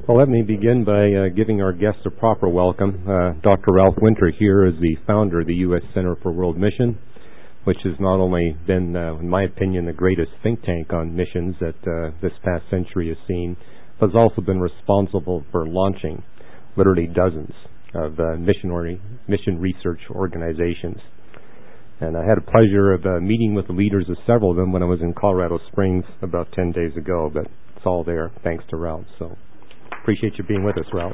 Well, let me begin by giving our guests a proper welcome. Dr. Ralph Winter here is the founder of the U.S. Center for World Mission, which has not only been, in my opinion, the greatest think tank on missions that this past century has seen, but has also been responsible for launching literally dozens of mission research organizations. And I had a pleasure of meeting with the leaders of several of them when I was in Colorado Springs about 10 days ago, but it's all there thanks to Ralph. So appreciate you being with us, Ralph.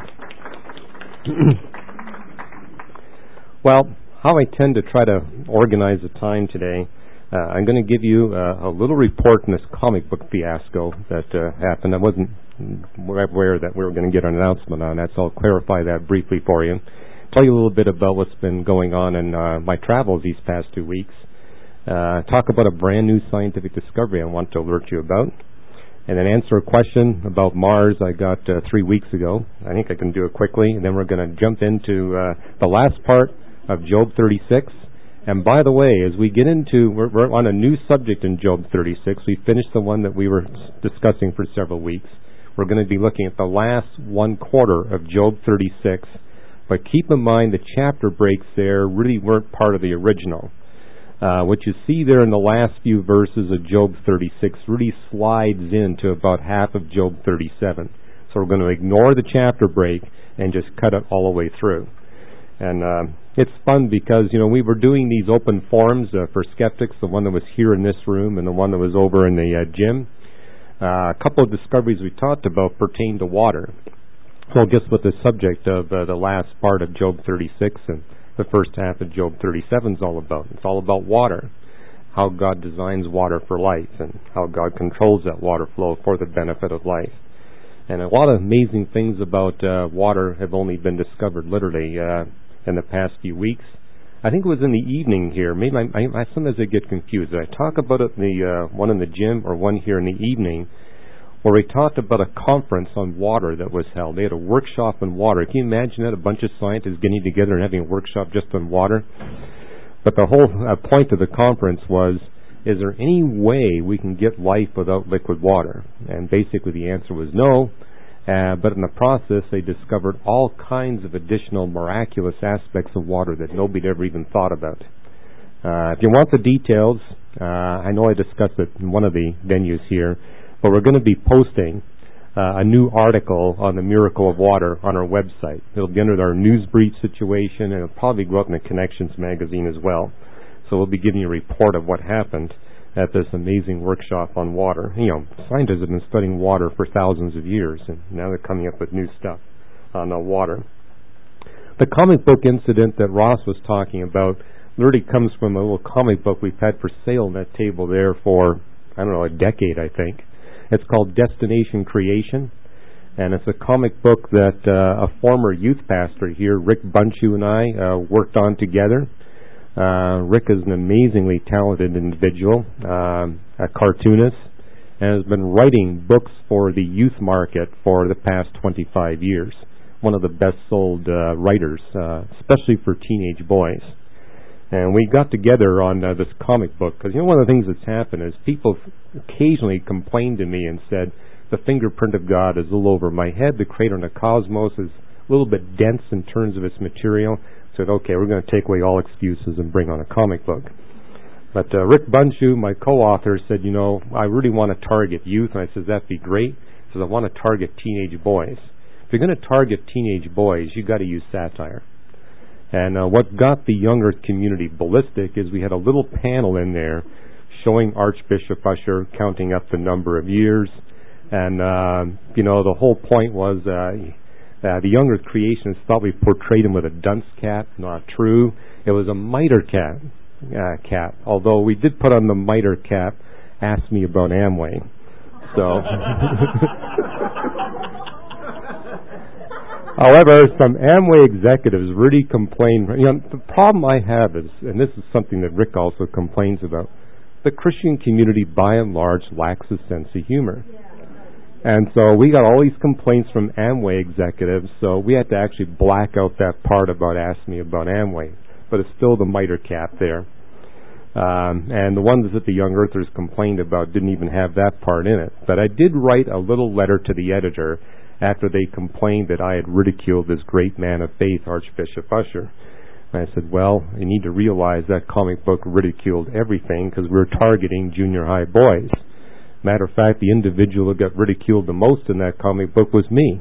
Well, how I tend to try to organize the time today, I'm going to give you a little report on this comic book fiasco that happened. I wasn't aware that we were going to get an announcement on that, so I'll clarify that briefly for you. Tell you a little bit about what's been going on in my travels these past 2 weeks. Talk about a brand new scientific discovery I want to alert you about. And then answer a question about Mars I got 3 weeks ago. I think I can do it quickly. And then we're going to jump into the last part of Job 36. And by the way, as we get into, we're on a new subject in Job 36. We finished the one that we were discussing for several weeks. We're going to be looking at the last 1/4 of Job 36. But keep in mind the chapter breaks there really weren't part of the original. What you see there in the last few verses of Job 36 really slides into about half of Job 37. So we're going to ignore the chapter break and just cut it all the way through. And it's fun because, we were doing these open forums for skeptics, the one that was here in this room and the one that was over in the gym. A couple of discoveries we talked about pertain to water. So guess what the subject of the last part of Job 36 and the first half of Job 37 is all about. It's all about water, how God designs water for life and how God controls that water flow for the benefit of life. And a lot of amazing things about water have only been discovered literally in the past few weeks. I think it was in the evening here. Maybe I sometimes I get confused. Did I talk about it in the one in the gym or one here in the evening? Where we talked about a conference on water that was held. They had a workshop on water. Can you imagine that? A bunch of scientists getting together and having a workshop just on water? But the whole point of the conference was, is there any way we can get life without liquid water? And basically the answer was no. But in the process, they discovered all kinds of additional miraculous aspects of water that nobody ever even thought about. If you want the details, I know I discussed it in one of the venues here, but we're going to be posting a new article on the miracle of water on our website. It'll be under our news brief situation, and it'll probably go up in the Connections magazine as well. So we'll be giving you a report of what happened at this amazing workshop on water. Scientists have been studying water for thousands of years, and now they're coming up with new stuff on water. The comic book incident that Ross was talking about literally comes from a little comic book we've had for sale on that table there for, a decade, I think. It's called Destination Creation, and it's a comic book that a former youth pastor here, Rick Bunchu, and I worked on together. Rick is an amazingly talented individual, a cartoonist, and has been writing books for the youth market for the past 25 years. One of the best-sold writers, especially for teenage boys. And we got together on this comic book because, one of the things that's happened is people occasionally complained to me and said, the fingerprint of God is a little over my head. The creator of the cosmos is a little bit dense in terms of its material. I said, okay, we're going to take away all excuses and bring on a comic book. But Rick Bunchu, my co-author, said, I really want to target youth. And I said, that'd be great. He says, I want to target teenage boys. If you're going to target teenage boys, you've got to use satire. And what got the younger community ballistic is we had a little panel in there showing Archbishop Usher counting up the number of years. And, the whole point was the younger creationists thought we portrayed him with a dunce cap. Not true. It was a mitre cap. Although we did put on the mitre cap, ask me about Amway. So... However, some Amway executives really complain. The problem I have is, and this is something that Rick also complains about, the Christian community by and large lacks a sense of humor. And so we got all these complaints from Amway executives, so we had to actually black out that part about ask me about Amway. But it's still the mitre cap there. And the ones that the Young Earthers complained about didn't even have that part in it. But I did write a little letter to the editor after they complained that I had ridiculed this great man of faith, Archbishop Usher. And I said, well, you need to realize that comic book ridiculed everything because we're targeting junior high boys. Matter of fact, the individual that got ridiculed the most in that comic book was me.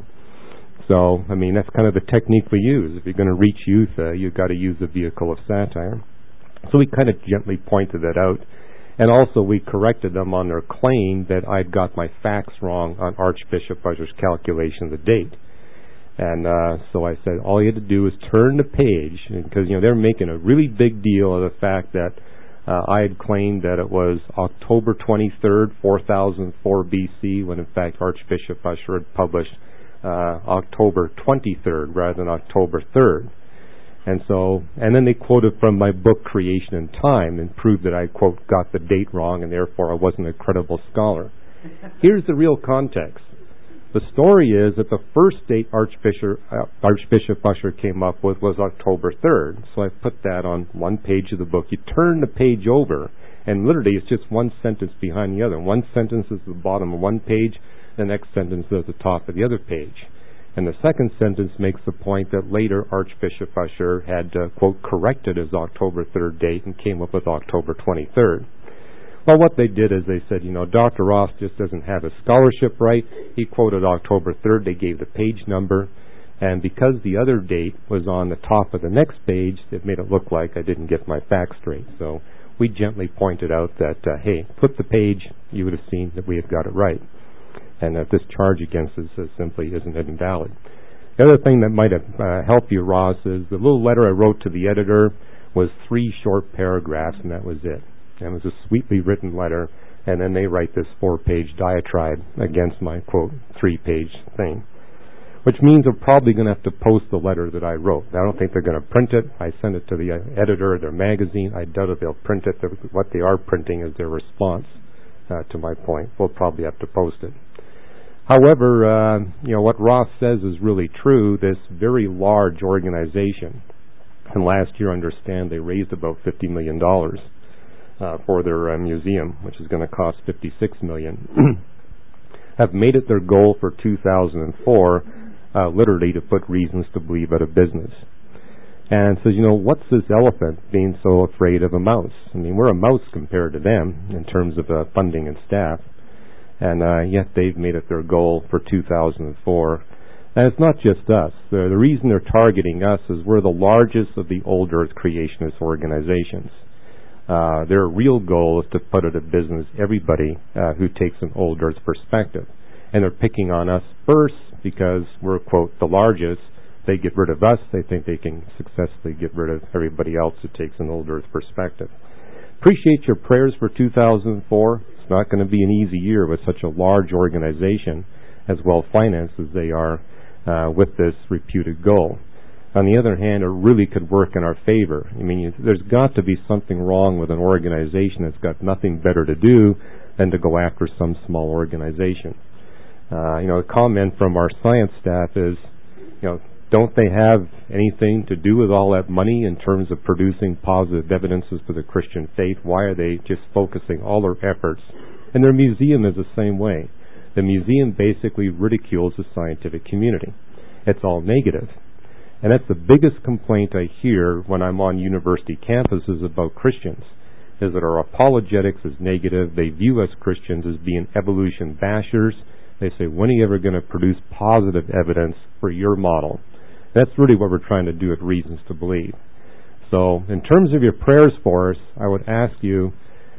So, I mean, that's kind of the technique we use. If you're going to reach youth, you've got to use the vehicle of satire. So we kind of gently pointed that out. And also we corrected them on their claim that I'd got my facts wrong on Archbishop Usher's calculation of the date. And so I said, all you had to do is turn the page, because, they're making a really big deal of the fact that I had claimed that it was October 23rd, 4004 BC, when in fact Archbishop Usher had published October 23rd rather than October 3rd. And then they quoted from my book Creation in Time and proved that I, quote, got the date wrong and therefore I wasn't a credible scholar. Here's the real context. The story is that the first date Archbishop Usher came up with was October 3rd. So I put that on one page of the book. You turn the page over and literally it's just one sentence behind the other. One sentence is at the bottom of one page, the next sentence is at the top of the other page. And the second sentence makes the point that later Archbishop Usher had, quote, corrected his October 3rd date and came up with October 23rd. Well, what they did is they said, Dr. Ross just doesn't have his scholarship right. He quoted October 3rd. They gave the page number. And because the other date was on the top of the next page, it made it look like I didn't get my facts straight. So we gently pointed out that, hey, flip the page, you would have seen that we had got it right. And that this charge against us simply isn't invalid. The other thing that might have helped you, Ross, is the little letter I wrote to the editor was 3 short paragraphs, and that was it. And it was a sweetly written letter, and then they write this 4-page diatribe against my, quote, 3-page thing. Which means they're probably going to have to post the letter that I wrote. I don't think they're going to print it. I sent it to the editor of their magazine. I doubt if they'll print it. What they are printing is their response to my point. We'll probably have to post it. However, what Ross says is really true. This very large organization, and last year, I understand, they raised about $50 million for their museum, which is going to cost $56 million, have made it their goal for 2004, literally to put Reasons to Believe out of business. And says, what's this elephant being so afraid of a mouse? I mean, we're a mouse compared to them in terms of funding and staff. And yet they've made it their goal for 2004. And it's not just us. The reason they're targeting us is we're the largest of the old Earth creationist organizations. Their real goal is to put out of business everybody who takes an old Earth perspective. And they're picking on us first because we're, quote, the largest. They get rid of us. They think they can successfully get rid of everybody else who takes an old Earth perspective. Appreciate your prayers for 2004. It's not going to be an easy year with such a large organization, as well financed as they are, with this reputed goal. On the other hand, it really could work in our favor. I mean, there's got to be something wrong with an organization that's got nothing better to do than to go after some small organization. A comment from our science staff is, don't they have anything to do with all that money in terms of producing positive evidences for the Christian faith? Why are they just focusing all their efforts? And their museum is the same way. The museum basically ridicules the scientific community. It's all negative. And that's the biggest complaint I hear when I'm on university campuses about Christians, is that our apologetics is negative. They view us Christians as being evolution bashers. They say, when are you ever going to produce positive evidence for your model? That's really what we're trying to do at Reasons to Believe. So in terms of your prayers for us, I would ask you,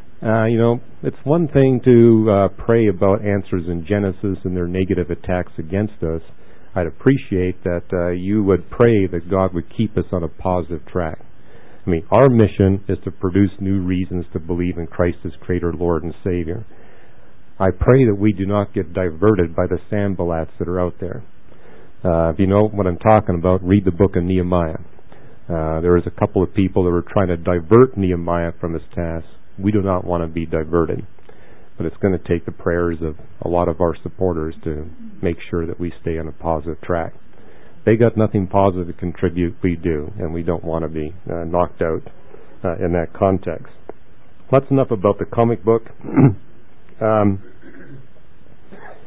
it's one thing to pray about answers in Genesis and their negative attacks against us. I'd appreciate that you would pray that God would keep us on a positive track. I mean, our mission is to produce new reasons to believe in Christ as Creator, Lord, and Savior. I pray that we do not get diverted by the Sanballats that are out there. If you know what I'm talking about, read the book of Nehemiah. There was a couple of people that were trying to divert Nehemiah from his task. We do not want to be diverted. But it's going to take the prayers of a lot of our supporters to make sure that we stay on a positive track. They got nothing positive to contribute, we do, and we don't want to be knocked out in that context. That's enough about the comic book.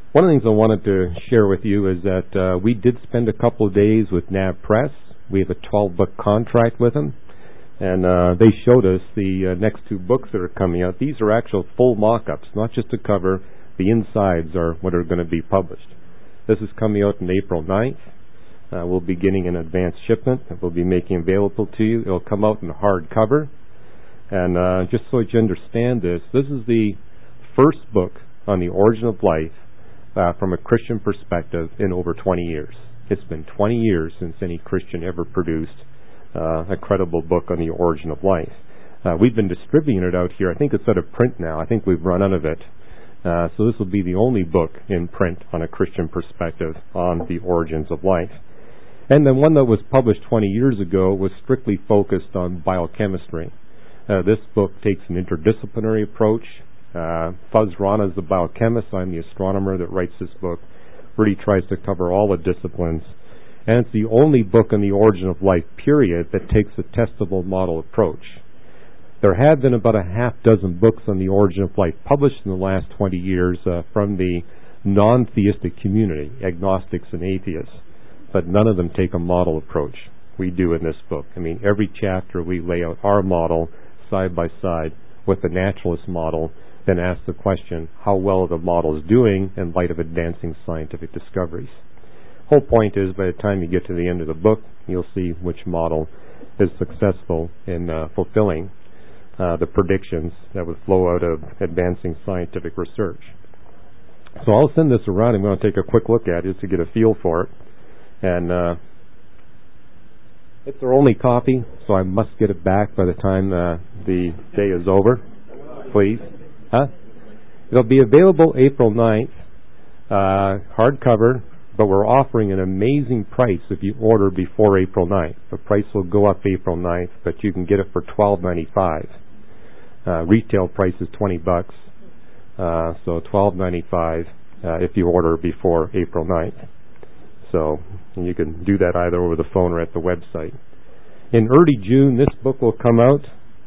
One of the things I wanted to share with you is that we did spend a couple of days with NAB Press. We have a 12-book contract with them, and they showed us the next 2 books that are coming out. These are actual full mock-ups, not just a cover. The insides are what are going to be published. This is coming out on April 9th. We'll be getting an advanced shipment that we'll be making available to you. It'll come out in hardcover. And just so you understand this is the first book on the origin of life from a Christian perspective in over 20 years. It's been 20 years since any Christian ever produced a credible book on the origin of life. We've been distributing it out here. I think it's out of print now. I think we've run out of it. So this will be the only book in print on a Christian perspective on the origins of life. And the one that was published 20 years ago was strictly focused on biochemistry. This book takes an interdisciplinary approach. Fuzz Rana is the biochemist. I'm the astronomer that writes this book. Really tries to cover all the disciplines. And it's the only book on the origin of life, period, that takes a testable model approach. There have been about a half dozen books on the origin of life published in the last 20 years from the non-theistic community, agnostics and atheists, but none of them take a model approach. We do in this book. I mean, every chapter we lay out our model side by side with the naturalist model, then ask the question, how well are the models doing in light of advancing scientific discoveries? Whole point is, by the time you get to the end of the book, you'll see which model is successful in fulfilling the predictions that would flow out of advancing scientific research. So I'll send this around. I'm going to take a quick look at it just to get a feel for it. And it's our only copy, so I must get it back by the time the day is over. Please. It'll be available April 9th, hardcover, but we're offering an amazing price if you order before April 9th. The price will go up April 9th, but you can get it for $12.95. Retail price is $20, so $12.95 if you order before April 9th. So you can do that either over the phone or at the website. In early June, this book will come out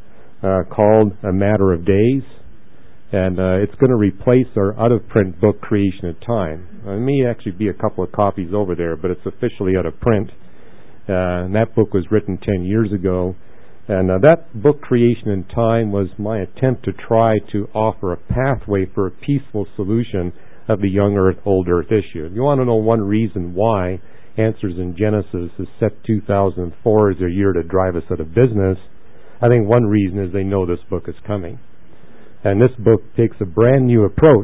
called A Matter of Days, and it's going to replace our out-of-print book, Creation in Time. There may actually be a couple of copies over there, but it's officially out of print. And that book was written 10 years ago. And that book, Creation in Time, was my attempt to try to offer a pathway for a peaceful solution of the young earth, old earth issue. If you want to know one reason why Answers in Genesis has set 2004 as a year to drive us out of business, I think one reason is they know this book is coming. And this book takes a brand new approach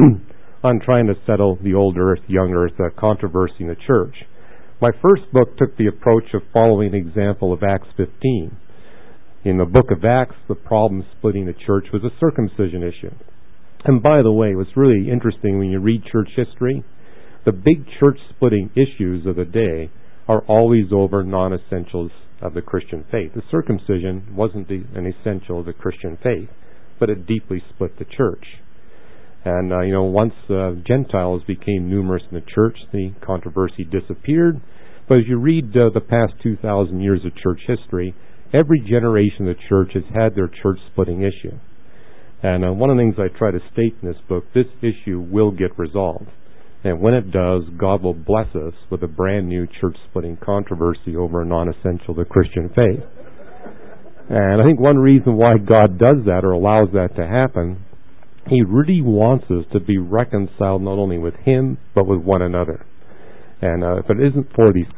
on trying to settle the old earth, young earth controversy in the church. My first book took the approach of following the example of Acts 15. In the book of Acts, the problem splitting the church was a circumcision issue. And by the way, what's really interesting when you read church history, the big church splitting issues of the day are always over non-essentials of the Christian faith. The circumcision wasn't an essential of the Christian faith, but it deeply split the church. And, once Gentiles became numerous in the church, the controversy disappeared. But as you read the past 2,000 years of church history, every generation of the church has had their church splitting issue. And one of the things I try to state in this book, this issue will get resolved. And when it does, God will bless us with a brand new church-splitting controversy over a non-essential of the Christian faith. And I think one reason why God does that or allows that to happen, He really wants us to be reconciled not only with Him, but with one another. And if it isn't for these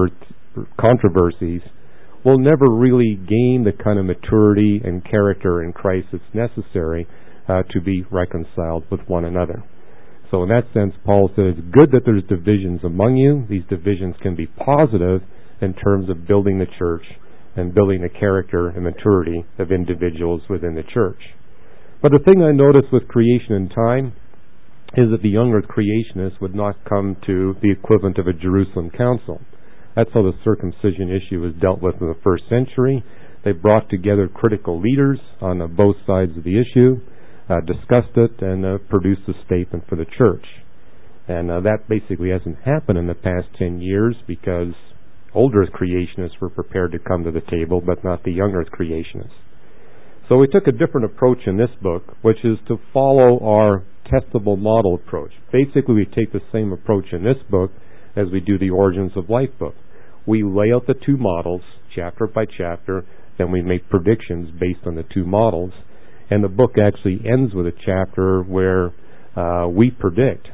controversies, we'll never really gain the kind of maturity and character in Christ that's necessary to be reconciled with one another. So in that sense, Paul says, it's good that there's divisions among you. These divisions can be positive in terms of building the church and building the character and maturity of individuals within the church. But the thing I noticed with Creation in Time is that the young earth creationists would not come to the equivalent of a Jerusalem council. That's how the circumcision issue was dealt with in the first century. They brought together critical leaders on both sides of the issue, discussed it, and produced a statement for the church. And that basically hasn't happened in the past 10 years because old earth creationists were prepared to come to the table, but not the young earth creationists. So we took a different approach in this book, which is to follow our testable model approach. Basically, we take the same approach in this book as we do the Origins of Life book. We lay out the two models, chapter by chapter, then we make predictions based on the two models, and the book actually ends with a chapter where we predict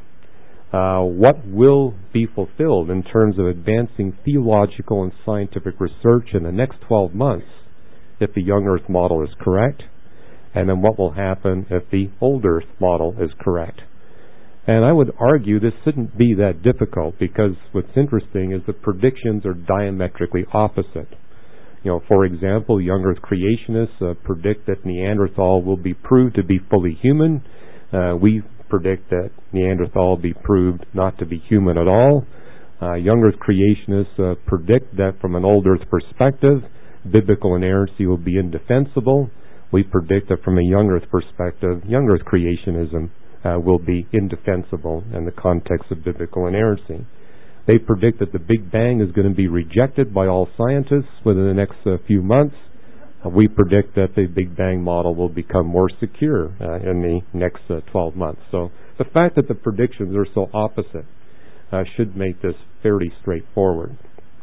what will be fulfilled in terms of advancing theological and scientific research in the next 12 months if the young Earth model is correct, and then what will happen if the old Earth model is correct. And I would argue this shouldn't be that difficult, because what's interesting is the predictions are diametrically opposite. For example, young Earth creationists predict that Neanderthal will be proved to be fully human. We predict that Neanderthal will be proved not to be human at all. Young Earth creationists predict that from an old Earth perspective, biblical inerrancy will be indefensible. We predict that from a young Earth perspective, young Earth creationism will be indefensible in the context of biblical inerrancy. They predict that the Big Bang is going to be rejected by all scientists within the next few months. We predict that the Big Bang model will become more secure in the next 12 months. So the fact that the predictions are so opposite should make this fairly straightforward.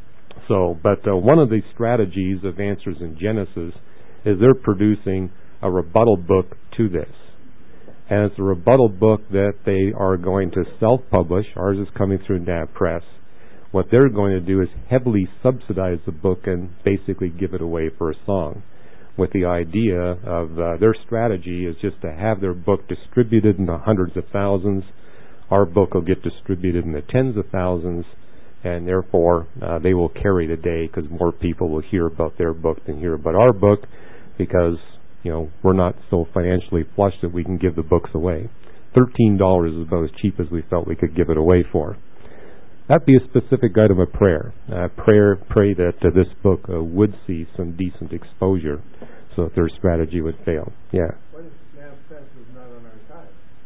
But one of the strategies of Answers in Genesis is they're producing a rebuttal book to this. And it's a rebuttal book that they are going to self-publish. Ours is coming through NAB Press. What they're going to do is heavily subsidize the book and basically give it away for a song, with the idea of their strategy is just to have their book distributed in the hundreds of thousands. Our book will get distributed in the tens of thousands, and therefore they will carry the day, because more people will hear about their book than hear about our book, because we're not so financially flush that we can give the books away. $13 is about as cheap as we felt we could give it away for. That'd be a specific item of prayer. Pray that this book would see some decent exposure, so that their strategy would fail. Yeah. What if NAB Press is not on our side?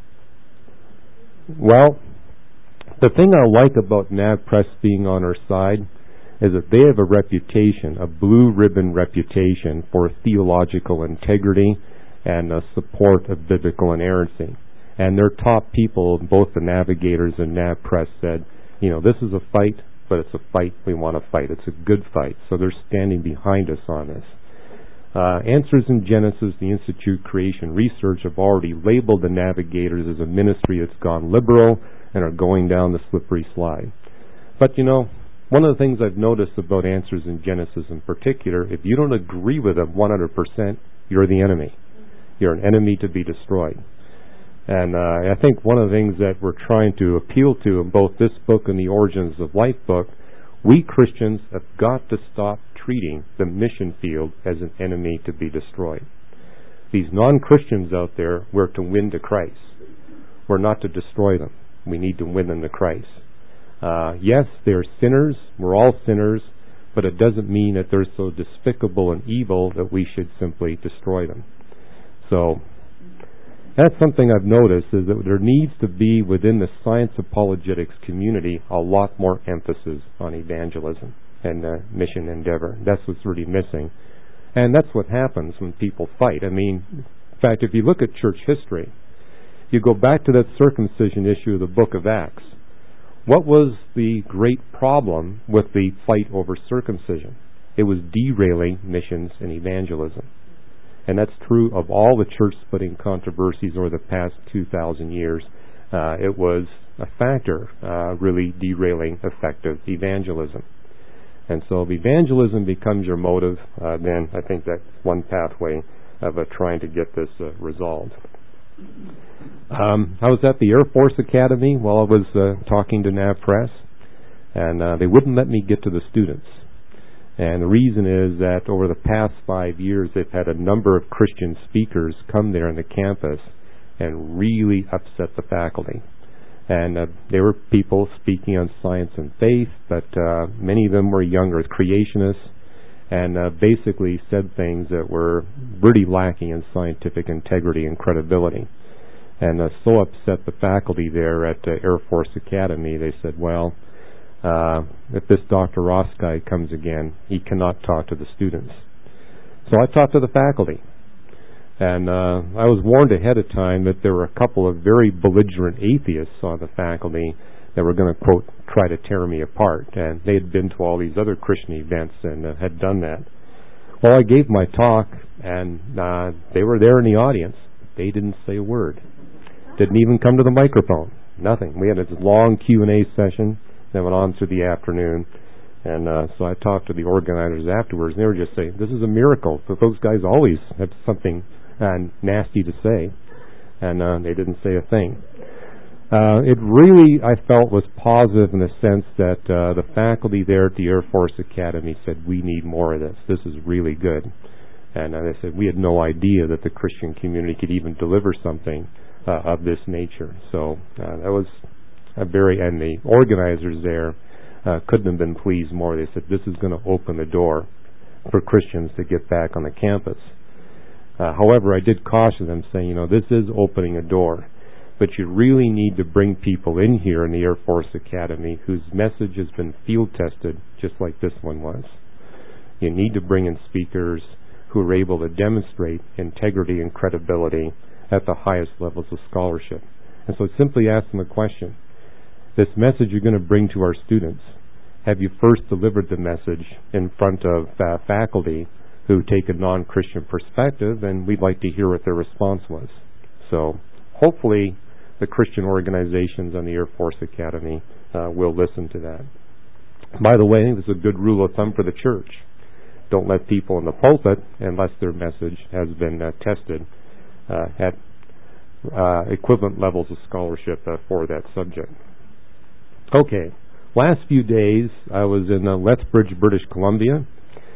Well, the thing I like about NAB Press being on our side is that they have a reputation, a blue ribbon reputation for theological integrity and support of biblical inerrancy. And their top people, both the Navigators and NAB Press, said, this is a fight, but it's a fight we want to fight. It's a good fight. So they're standing behind us on this. Answers in Genesis, the Institute Creation Research, have already labeled the Navigators as a ministry that's gone liberal and are going down the slippery slide. But one of the things I've noticed about Answers in Genesis in particular, if you don't agree with them 100%, you're the enemy. You're an enemy to be destroyed. And I think one of the things that we're trying to appeal to in both this book and the Origins of Life book, we Christians have got to stop treating the mission field as an enemy to be destroyed. These non-Christians out there, we're to win to Christ. We're not to destroy them. We need to win them to Christ. Yes, they're sinners. We're all sinners. But it doesn't mean that they're so despicable and evil that we should simply destroy them. So that's something I've noticed, is that there needs to be within the science apologetics community a lot more emphasis on evangelism and mission endeavor. That's what's really missing. And that's what happens when people fight. In fact, if you look at church history, you go back to that circumcision issue of the book of Acts. What was the great problem with the fight over circumcision? It was derailing missions and evangelism. And that's true of all the church-splitting controversies over the past 2,000 years. It was a factor really derailing effective evangelism. And so if evangelism becomes your motive, then I think that's one pathway of trying to get this resolved. I was at the Air Force Academy while I was talking to NAB Press, and they wouldn't let me get to the students. And the reason is that over the past 5 years, they've had a number of Christian speakers come there on the campus and really upset the faculty. And there were people speaking on science and faith, but many of them were young Earth creationists, and basically said things that were really lacking in scientific integrity and credibility. And so upset the faculty there at Air Force Academy, they said, well, if this Dr. Ross guy comes again, he cannot talk to the students. So I talked to the faculty. And I was warned ahead of time that there were a couple of very belligerent atheists on the faculty that were going to, quote, try to tear me apart. And they had been to all these other Christian events and had done that. Well, I gave my talk, and they were there in the audience. They didn't say a word. Didn't even come to the microphone. Nothing. We had this long Q&A session that went on through the afternoon. And so I talked to the organizers afterwards, and they were just saying, this is a miracle. But those guys always have something nasty to say. And they didn't say a thing. It really, I felt, was positive in the sense that the faculty there at the Air Force Academy said, we need more of this. This is really good. And they said, we had no idea that the Christian community could even deliver something of this nature. So that was and the organizers there couldn't have been pleased more. They said, this is going to open the door for Christians to get back on the campus. However, I did caution them, saying, this is opening a door. But you really need to bring people in here in the Air Force Academy whose message has been field tested, just like this one was. You need to bring in speakers who are able to demonstrate integrity and credibility at the highest levels of scholarship. And so simply ask them a question. This message you're going to bring to our students, have you first delivered the message in front of faculty who take a non-Christian perspective? And we'd like to hear what their response was. So hopefully the Christian organizations on the Air Force Academy will listen to that. By the way, I think this is a good rule of thumb for the church. Don't let people in the pulpit, unless their message has been tested at equivalent levels of scholarship for that subject. Okay, last few days I was in Lethbridge, British Columbia,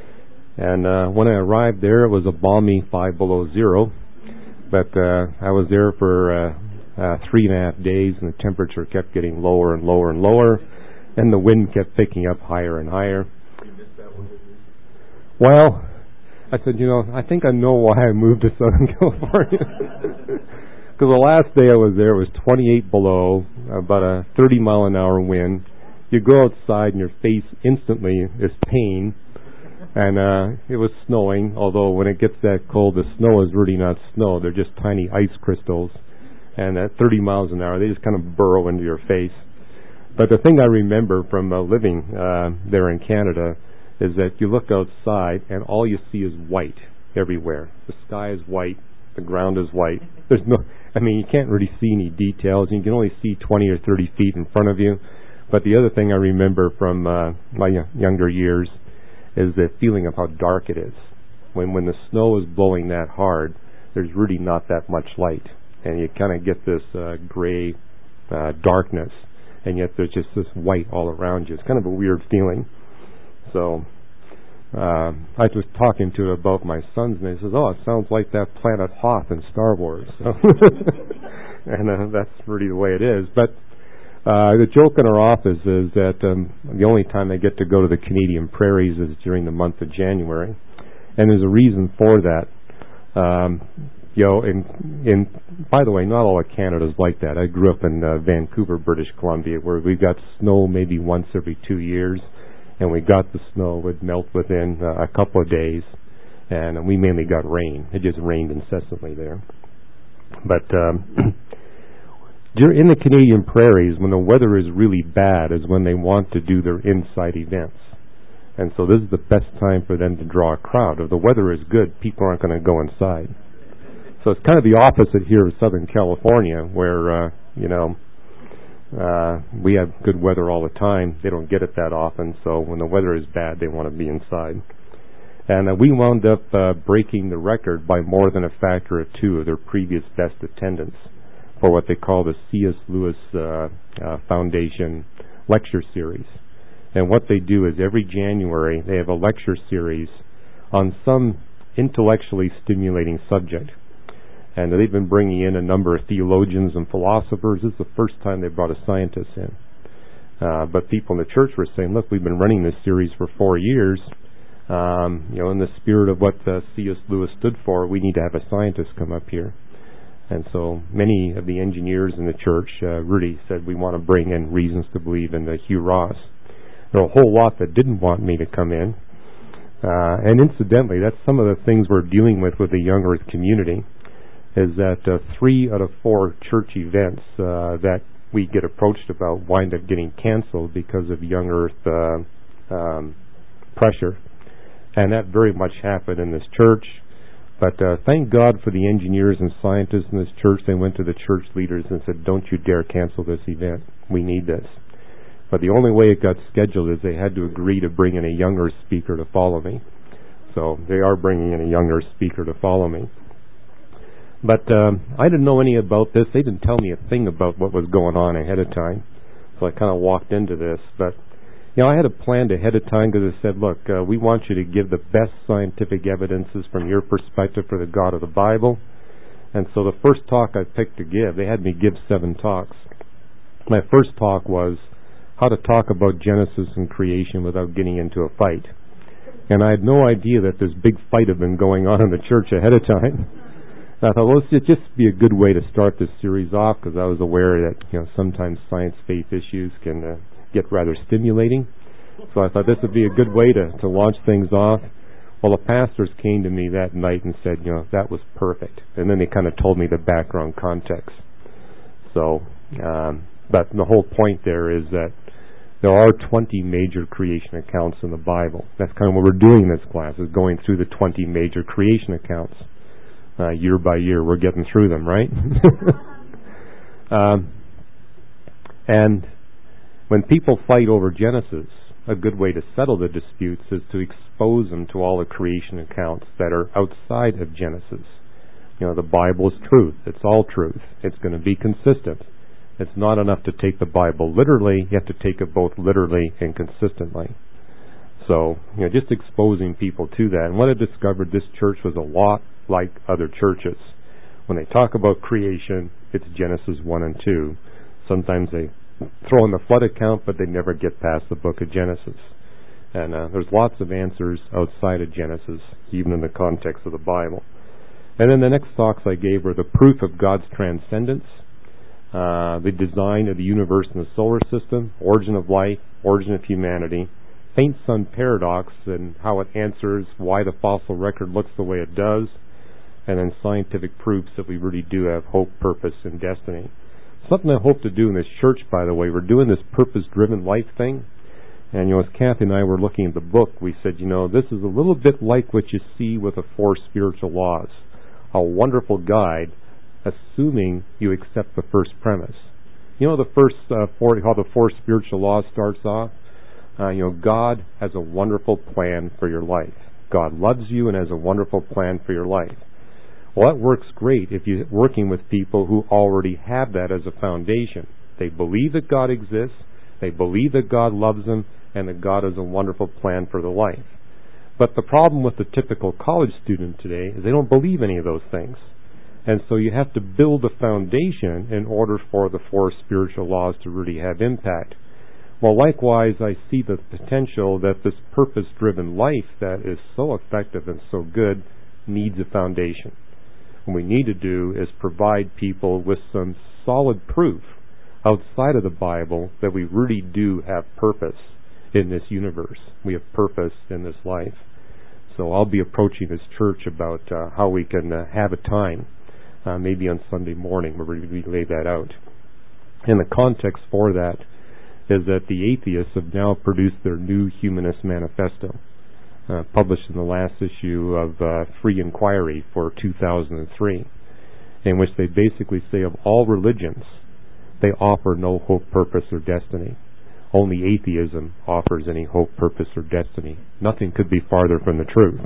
and when I arrived there it was a balmy 5 below zero. But I was there for 3.5 days, and the temperature kept getting lower and lower and lower, and the wind kept picking up higher and higher. You missed that one, didn't you? Well, I said, I think I know why I moved to Southern California. Because the last day I was there, it was 28 below, about a 30-mile-an-hour wind. You go outside, and your face instantly is pain. And it was snowing, although when it gets that cold, the snow is really not snow. They're just tiny ice crystals. And at 30 miles an hour, they just kind of burrow into your face. But the thing I remember from living there in Canada is that you look outside, and all you see is white everywhere. The sky is white. The ground is white. You can't really see any details. You can only see 20 or 30 feet in front of you. But the other thing I remember from my younger years is the feeling of how dark it is. When the snow is blowing that hard, there's really not that much light. And you kind of get this gray darkness, and yet there's just this white all around you. It's kind of a weird feeling. So I was talking to about my sons, and they says, it sounds like that planet Hoth in Star Wars. So and that's really the way it is. But the joke in our office is that the only time I get to go to the Canadian prairies is during the month of January. And there's a reason for that. By the way, not all of Canada's like that. I grew up in Vancouver, British Columbia, where we got snow maybe once every 2 years. And we got the snow, it would melt within a couple of days. And we mainly got rain. It just rained incessantly there. But in the Canadian prairies, when the weather is really bad, is when they want to do their inside events. And so this is the best time for them to draw a crowd. If the weather is good, people aren't going to go inside. So it's kind of the opposite here in Southern California, where, we have good weather all the time. They don't get it that often, so when the weather is bad, they want to be inside. And we wound up breaking the record by more than a factor of 2 of their previous best attendance for what they call the C.S. Lewis Foundation lecture series. And what they do is every January they have a lecture series on some intellectually stimulating subject. And they've been bringing in a number of theologians and philosophers. This is the first time they brought a scientist in. But people in the church were saying, look, we've been running this series for 4 years. In the spirit of what C.S. Lewis stood for, we need to have a scientist come up here. And so many of the engineers in the church really said, we want to bring in reasons to believe in Hugh Ross. There were a whole lot that didn't want me to come in. And incidentally, that's some of the things we're dealing with the Young Earth community, is that 3 out of 4 church events that we get approached about wind up getting canceled because of Young Earth pressure. And that very much happened in this church. But thank God for the engineers and scientists in this church. They went to the church leaders and said, don't you dare cancel this event. We need this. But the only way it got scheduled is they had to agree to bring in a Young Earth speaker to follow me. So they are bringing in a Young Earth speaker to follow me. But I didn't know any about this. They didn't tell me a thing about what was going on ahead of time. So I kind of walked into this. But, I had a plan ahead of time because I said, look, we want you to give the best scientific evidences from your perspective for the God of the Bible. And so the first talk I picked to give, they had me give 7 talks. My first talk was how to talk about Genesis and creation without getting into a fight. And I had no idea that this big fight had been going on in the church ahead of time. I thought, well, it'd just be a good way to start this series off, because I was aware that, sometimes science-faith issues can get rather stimulating. So I thought this would be a good way to launch things off. Well, the pastors came to me that night and said, that was perfect. And then they kind of told me the background context. So, but the whole point there is that there are 20 major creation accounts in the Bible. That's kind of what we're doing in this class, is going through the 20 major creation accounts. Year by year, we're getting through them, right? And when people fight over Genesis, a good way to settle the disputes is to expose them to all the creation accounts that are outside of Genesis. The Bible is truth. It's all truth. It's going to be consistent. It's not enough to take the Bible literally. You have to take it both literally and consistently. So, just exposing people to that. And what I discovered, this church was a lot like other churches. When they talk about creation, it's Genesis 1 and 2. Sometimes they throw in the flood account, but they never get past the book of Genesis. And there's lots of answers outside of Genesis, even in the context of the Bible. And then the next talks I gave were the proof of God's transcendence, the design of the universe and the solar system, origin of life, origin of humanity, faint sun paradox and how it answers why the fossil record looks the way it does, and then scientific proofs that we really do have hope, purpose, and destiny. Something I hope to do in this church, by the way, we're doing this purpose-driven life thing. And, as Kathy and I were looking at the book, we said, this is a little bit like what you see with the 4 spiritual laws. A wonderful guide, assuming you accept the first premise. The first how the 4 spiritual laws starts off. God has a wonderful plan for your life. God loves you and has a wonderful plan for your life. Well, that works great if you're working with people who already have that as a foundation. They believe that God exists, they believe that God loves them, and that God has a wonderful plan for their life. But the problem with the typical college student today is they don't believe any of those things. And so you have to build a foundation in order for the 4 spiritual laws to really have impact. Well, likewise, I see the potential that this purpose-driven life that is so effective and so good needs a foundation. What we need to do is provide people with some solid proof outside of the Bible that we really do have purpose in this universe. We have purpose in this life. So I'll be approaching this church about how we can have a time, maybe on Sunday morning, where we lay that out. And the context for that is that the atheists have now produced their new Humanist Manifesto, published in the last issue of Free Inquiry for 2003, in which they basically say of all religions, they offer no hope, purpose, or destiny. Only atheism offers any hope, purpose, or destiny. Nothing could be farther from the truth.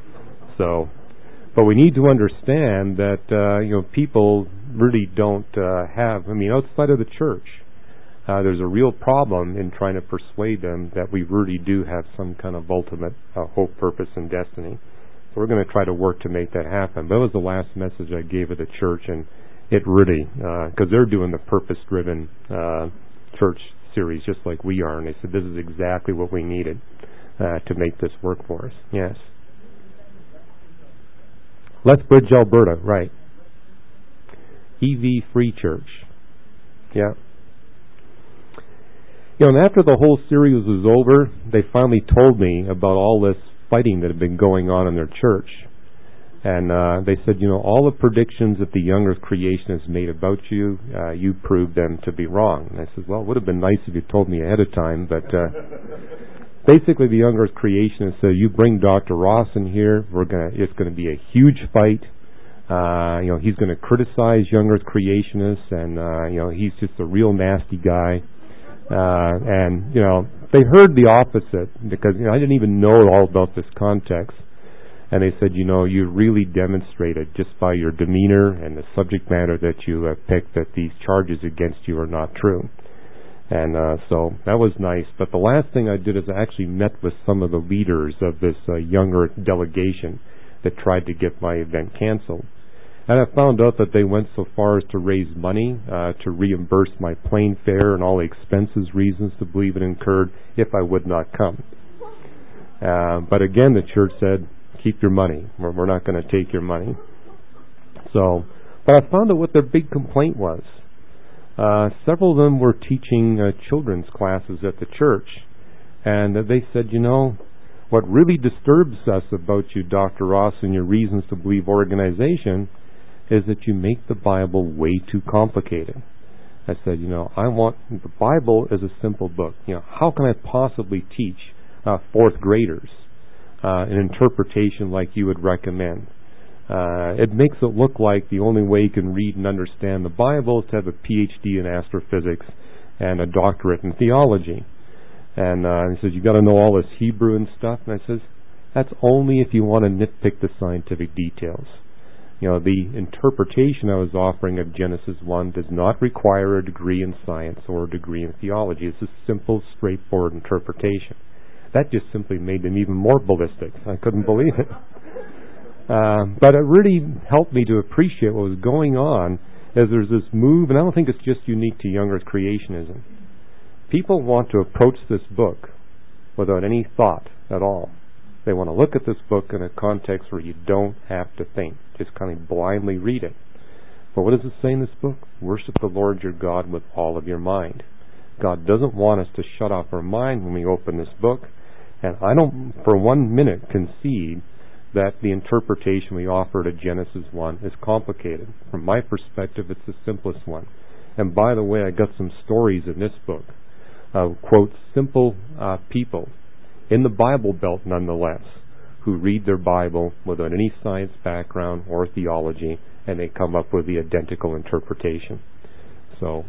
So, but we need to understand that people really don't have. Outside of the church, there's a real problem in trying to persuade them that we really do have some kind of ultimate hope, purpose, and destiny. So we're going to try to work to make that happen. That was the last message I gave at the church, and it really, because they're doing the purpose-driven church series just like we are, and they said this is exactly what we needed to make this work for us. Yes. Lethbridge, Alberta, right. EV Free Church. Yeah. And after the whole series was over, they finally told me about all this fighting that had been going on in their church. And they said, all the predictions that the young earth creation has made about you, you proved them to be wrong. And I said, well, it would have been nice if you told me ahead of time, but basically the young earth creation said, you bring Dr. Ross in here, it's going to be a huge fight. He's going to criticize young earth creationists, and he's just a real nasty guy. And they heard the opposite, because I didn't even know all about this context. And they said, you really demonstrated just by your demeanor and the subject matter that you have picked that these charges against you are not true. And so that was nice. But the last thing I did is I actually met with some of the leaders of this young earth delegation that tried to get my event canceled. And I found out that they went so far as to raise money to reimburse my plane fare and all the expenses, reasons to believe it incurred if I would not come. But again, the church said, keep your money. We're not going to take your money. So, but I found out what their big complaint was. Several of them were teaching children's classes at the church. And they said, what really disturbs us about you, Dr. Ross, and your reasons to believe organization is that you make the Bible way too complicated. I said, the Bible is a simple book. How can I possibly teach fourth graders an interpretation like you would recommend? It makes it look like the only way you can read and understand the Bible is to have a PhD in astrophysics and a doctorate in theology. And he says, you got to know all this Hebrew and stuff. And I says, that's only if you want to nitpick the scientific details. The interpretation I was offering of Genesis 1 does not require a degree in science or a degree in theology. It's a simple, straightforward interpretation. That just simply made them even more ballistic. I couldn't believe it. But it really helped me to appreciate what was going on as there's this move, and I don't think it's just unique to young earth creationism. People want to approach this book without any thought at all. They want to look at this book in a context where you don't have to think. Just kind of blindly read it. But what does it say in this book? Worship the Lord your God with all of your mind. God doesn't want us to shut off our mind when we open this book. And I don't for 1 minute concede that the interpretation we offer to Genesis 1 is complicated. From my perspective, it's the simplest one. And by the way, I got some stories in this book of, quote, simple people in the Bible Belt nonetheless, who read their Bible without any science background or theology, and they come up with the identical interpretation. So,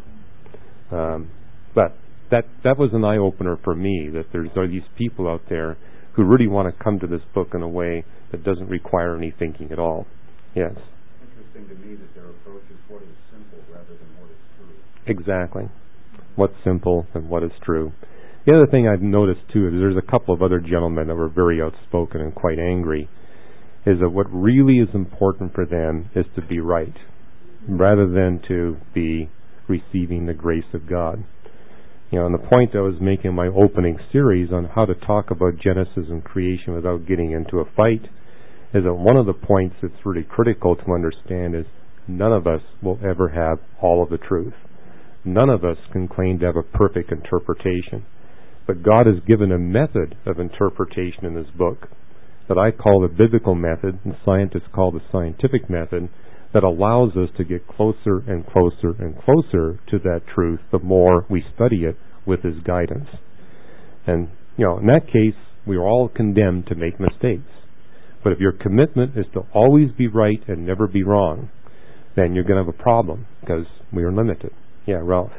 but that was an eye-opener for me, that there are these people out there who really want to come to this book in a way that doesn't require any thinking at all. Yes? Interesting to me that their approach is what is simple rather than what is true. Exactly. What's simple and what is true. The other thing I've noticed, too, is there's a couple of other gentlemen that were very outspoken and quite angry, is that what really is important for them is to be right, rather than to be receiving the grace of God. And the point I was making in my opening series on how to talk about Genesis and creation without getting into a fight is that one of the points that's really critical to understand is none of us will ever have all of the truth. None of us can claim to have a perfect interpretation. But God has given a method of interpretation in this book that I call the biblical method, and scientists call the scientific method, that allows us to get closer and closer and closer to that truth the more we study it with His guidance. And, in that case, we are all condemned to make mistakes. But if your commitment is to always be right and never be wrong, then you're going to have a problem, because we are limited. Yeah, Ralph.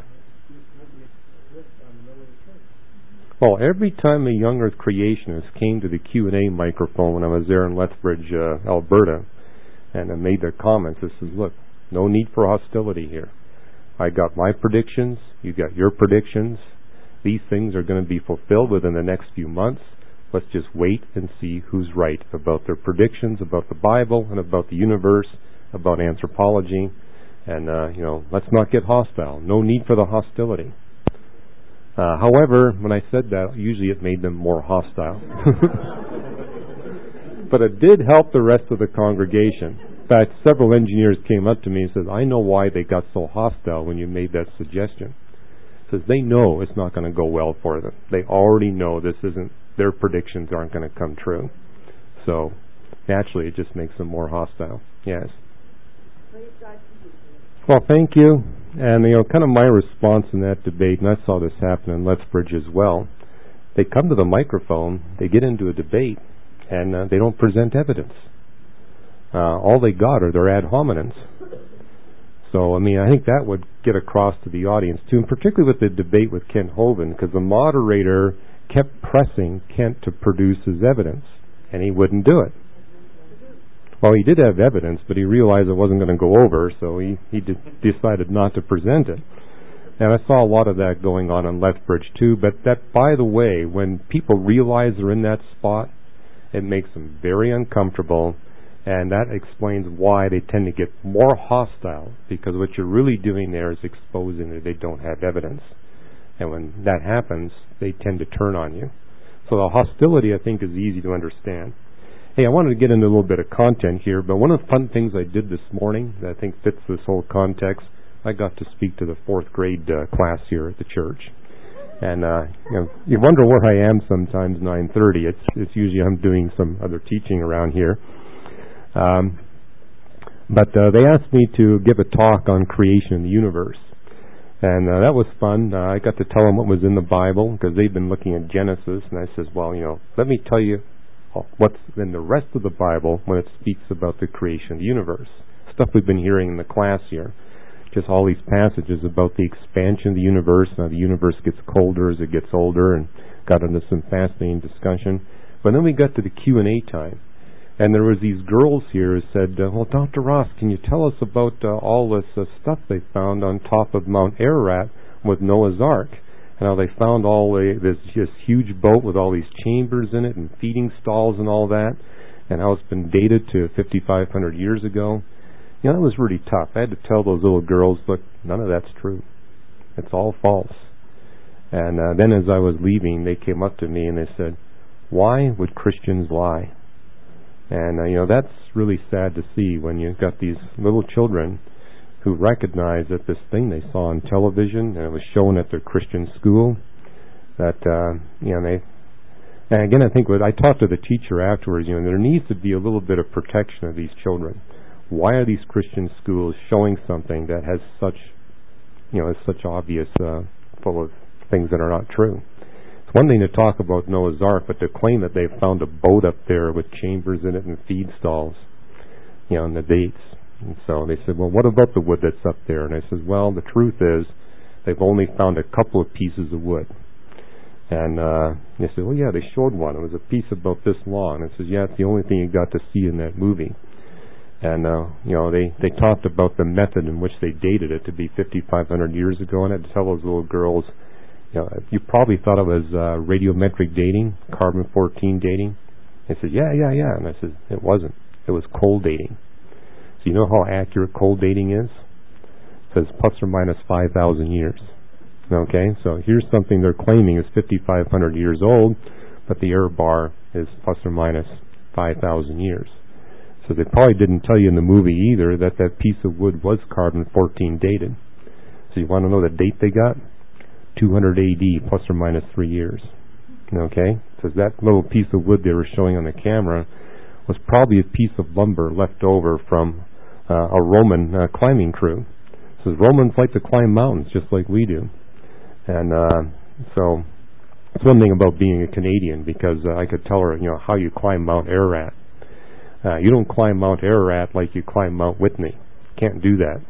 Well, every time a young earth creationist came to the Q&A microphone when I was there in Lethbridge, Alberta, and I made their comments, I says, look, no need for hostility here. I got my predictions, you got your predictions. These things are going to be fulfilled within the next few months. Let's just wait and see who's right about their predictions, about the Bible, and about the universe, about anthropology. And, let's not get hostile. No need for the hostility. However, when I said that, usually it made them more hostile. But it did help the rest of the congregation. In fact, several engineers came up to me and said, I know why they got so hostile when you made that suggestion. Says they know it's not going to go well for them. They already know their predictions aren't going to come true. So naturally, it just makes them more hostile. Yes. Well, thank you. And, kind of my response in that debate, and I saw this happen in Lethbridge as well, they come to the microphone, they get into a debate, and they don't present evidence. All they got are their ad hominems. So, I think that would get across to the audience, too, and particularly with the debate with Kent Hovind, because the moderator kept pressing Kent to produce his evidence, and he wouldn't do it. Well, he did have evidence, but he realized it wasn't going to go over, so he decided not to present it. And I saw a lot of that going on in Lethbridge, too, but that, by the way, when people realize they're in that spot, it makes them very uncomfortable, and that explains why they tend to get more hostile, because what you're really doing there is exposing that they don't have evidence. And when that happens, they tend to turn on you. So the hostility, I think, is easy to understand. Hey, I wanted to get into a little bit of content here, but one of the fun things I did this morning that I think fits this whole context, I got to speak to the 4th grade class here at the church. And, you wonder where I am sometimes, 9:30. It's usually I'm doing some other teaching around here. But they asked me to give a talk on creation in the universe. And that was fun. I got to tell them what was in the Bible, because they've been looking at Genesis. And I says, well, let me tell you what's in the rest of the Bible when it speaks about the creation of the universe. Stuff we've been hearing in the class here. Just all these passages about the expansion of the universe. Now the universe gets colder as it gets older, and got into some fascinating discussion. But then we got to the Q&A time. And there was these girls here who said, well, Dr. Ross, can you tell us about all this stuff they found on top of Mount Ararat with Noah's Ark? And how they found this just huge boat with all these chambers in it and feeding stalls and all that, and how it's been dated to 5,500 years ago. That was really tough. I had to tell those little girls, look, none of that's true. It's all false. And then as I was leaving, they came up to me and they said, why would Christians lie? And, that's really sad to see when you've got these little children who recognize that this thing they saw on television, and it was shown at their Christian school, that, and again, I think I talked to the teacher afterwards, there needs to be a little bit of protection of these children. Why are these Christian schools showing something that has such obvious, full of things that are not true? One thing to talk about Noah's Ark, but to claim that they found a boat up there with chambers in it and feed stalls, and the dates. And so they said, well, what about the wood that's up there? And I said, well, the truth is they've only found a couple of pieces of wood. And they said, well, yeah, they showed one. It was a piece about this long. And I said, yeah, it's the only thing you got to see in that movie. And, they talked about the method in which they dated it to be 5,500 years ago. And I had to tell those little girls, you probably thought it was radiometric dating, carbon-14 dating. They said, yeah. And I said, it wasn't. It was cold dating. So you know how accurate cold dating is? It says plus or minus 5,000 years. Okay, so here's something they're claiming is 5,500 years old, but the error bar is plus or minus 5,000 years. So they probably didn't tell you in the movie either that that piece of wood was carbon-14 dated. So you want to know the date they got? 200 AD, plus or minus 3 years. Okay? So that little piece of wood they were showing on the camera was probably a piece of lumber left over from a Roman climbing crew. So Romans like to climb mountains just like we do. And so it's one thing about being a Canadian, because I could tell her, how you climb Mount Ararat. You don't climb Mount Ararat like you climb Mount Whitney. Can't do that.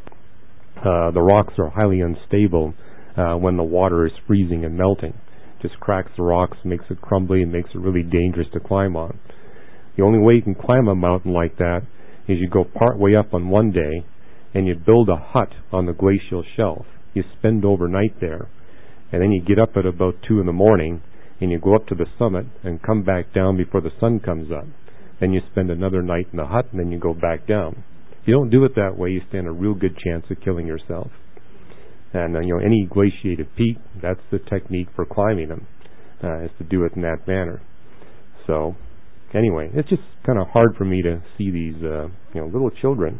The rocks are highly unstable when the water is freezing and melting. Just cracks the rocks, makes it crumbly, and makes it really dangerous to climb on. The only way you can climb a mountain like that is you go part way up on one day and you build a hut on the glacial shelf. You spend overnight there, and then you get up at about 2 in the morning and you go up to the summit and come back down before the sun comes up. Then you spend another night in the hut, and then you go back down. If you don't do it that way, you stand a real good chance of killing yourself. And any glaciated peak, that's the technique for climbing them, is to do it in that manner. So anyway, it's just kind of hard for me to see these little children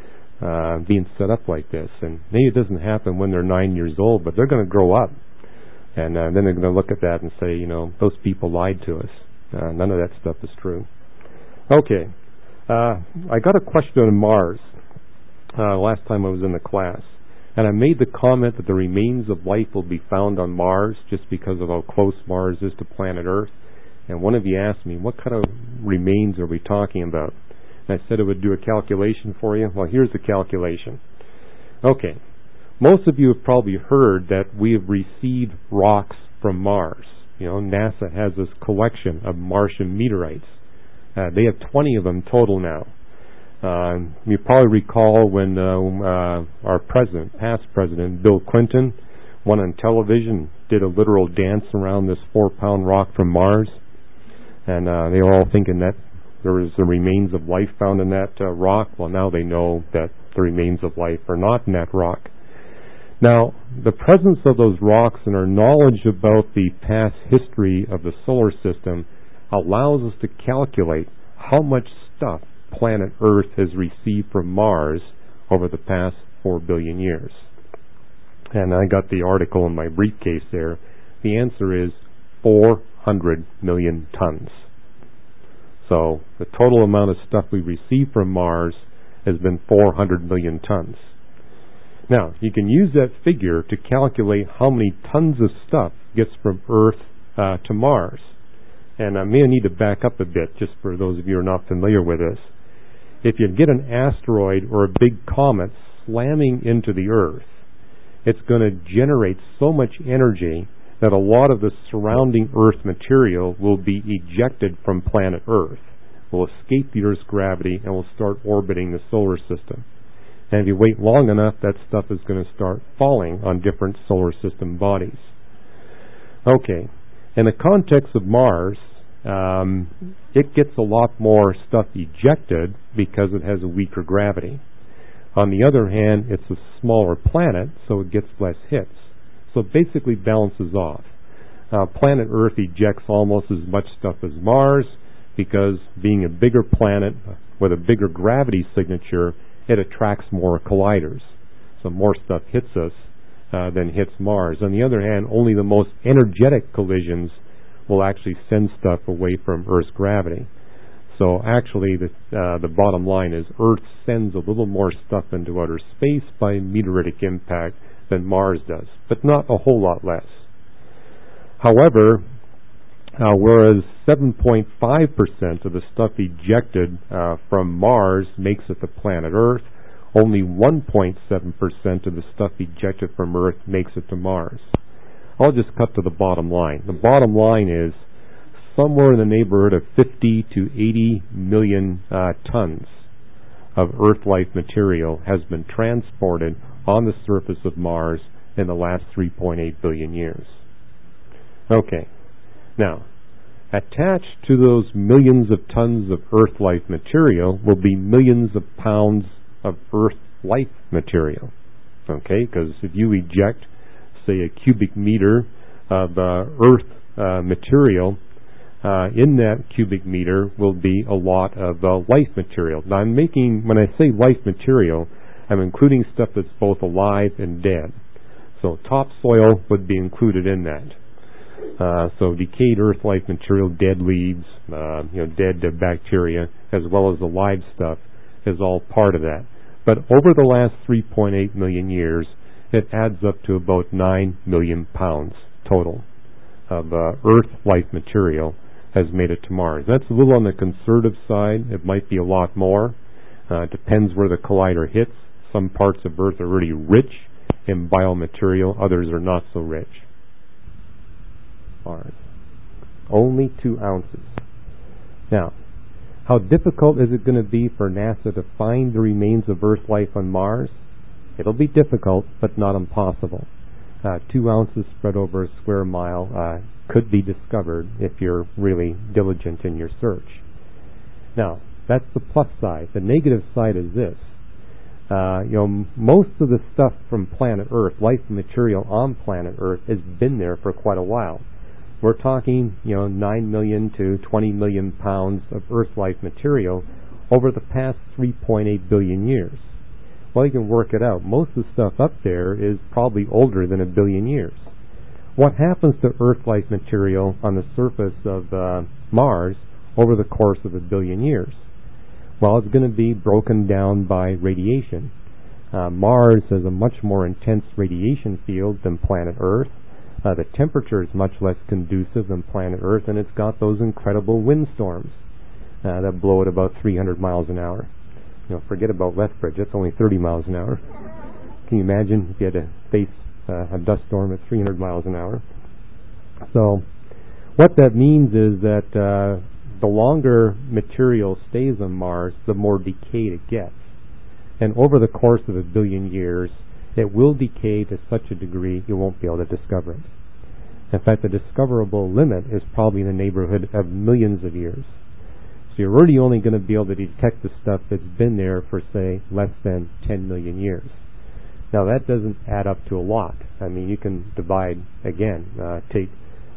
being set up like this. And maybe it doesn't happen when they're 9 years old, but they're going to grow up, and then they're going to look at that and say, those people lied to us. None of that stuff is true. Okay. I got a question on Mars last time I was in the class, and I made the comment that the remains of life will be found on Mars just because of how close Mars is to planet Earth. And one of you asked me, what kind of remains are we talking about? And I said it would do a calculation for you. Well, here's the calculation. Okay. Most of you have probably heard that we have received rocks from Mars. You know, NASA has this collection of Martian meteorites. They have 20 of them total now. You probably recall when our past president, Bill Clinton, went on television, did a literal dance around this 4-pound rock from Mars. And they were all thinking that there was the remains of life found in that rock. Well, now they know that the remains of life are not in that rock. Now, the presence of those rocks and our knowledge about the past history of the solar system allows us to calculate how much stuff planet Earth has received from Mars over the past 4 billion years. And I got the article in my briefcase there. The answer is 400 million tons. So the total amount of stuff we received from Mars has been 400 million tons. Now, you can use that figure to calculate how many tons of stuff gets from Earth to Mars. And I may need to back up a bit just for those of you who are not familiar with this. If you get an asteroid or a big comet slamming into the Earth, it's going to generate so much energy that a lot of the surrounding Earth material will be ejected from planet Earth, will escape the Earth's gravity, and will start orbiting the solar system. And if you wait long enough, that stuff is going to start falling on different solar system bodies. Okay. In the context of Mars, it gets a lot more stuff ejected because it has a weaker gravity. On the other hand, it's a smaller planet, so it gets less hits. So it basically balances off. Planet Earth ejects almost as much stuff as Mars because being a bigger planet with a bigger gravity signature, it attracts more colliders. So more stuff hits us than hits Mars. On the other hand, only the most energetic collisions will actually send stuff away from Earth's gravity. So actually, the bottom line is Earth sends a little more stuff into outer space by meteoritic impact than Mars does, but not a whole lot less. However, whereas 7.5% of the stuff ejected from Mars makes it to planet Earth, only 1.7% of the stuff ejected from Earth makes it to Mars. I'll just cut to the bottom line. The bottom line is somewhere in the neighborhood of 50 to 80 million tons of Earth-like material has been transported on the surface of Mars in the last 3.8 billion years. Okay. Now, attached to those millions of tons of Earth-like material will be millions of pounds of Earth-like material. Okay? Because if you eject, say, a cubic meter of Earth material, in that cubic meter will be a lot of life material. Now, when I say life material, I'm including stuff that's both alive and dead. So topsoil would be included in that. So decayed Earth-life material, dead leaves, dead bacteria, as well as the live stuff, is all part of that. But over the last 3.8 million years, it adds up to about 9 million pounds total of Earth-life material has made it to Mars. That's a little on the conservative side. It might be a lot more. It depends where the collider hits. Some parts of Earth are really rich in biomaterial. Others are not so rich. Mars. Only 2 ounces. Now, how difficult is it going to be for NASA to find the remains of Earth life on Mars? It'll be difficult, but not impossible. 2 ounces spread over a square mile could be discovered if you're really diligent in your search. Now, that's the plus side. The negative side is this. Most of the stuff from planet Earth, life material on planet Earth, has been there for quite a while. We're talking, 9 million to 20 million pounds of Earth-life material over the past 3.8 billion years. Well, you can work it out. Most of the stuff up there is probably older than 1 billion years. What happens to Earth-like material on the surface of Mars over the course of 1 billion years? Well, it's going to be broken down by radiation. Mars has a much more intense radiation field than planet Earth. The temperature is much less conducive than planet Earth, and it's got those incredible windstorms that blow at about 300 miles an hour. Forget about Lethbridge. That's only 30 miles an hour. Can you imagine if you had to face a dust storm at 300 miles an hour? So what that means is that the longer material stays on Mars, the more decayed it gets. And over the course of 1 billion years, it will decay to such a degree you won't be able to discover it. In fact, the discoverable limit is probably in the neighborhood of millions of years. So you're already only going to be able to detect the stuff that's been there for, say, less than 10 million years. Now, that doesn't add up to a lot. I mean, you can divide, again, take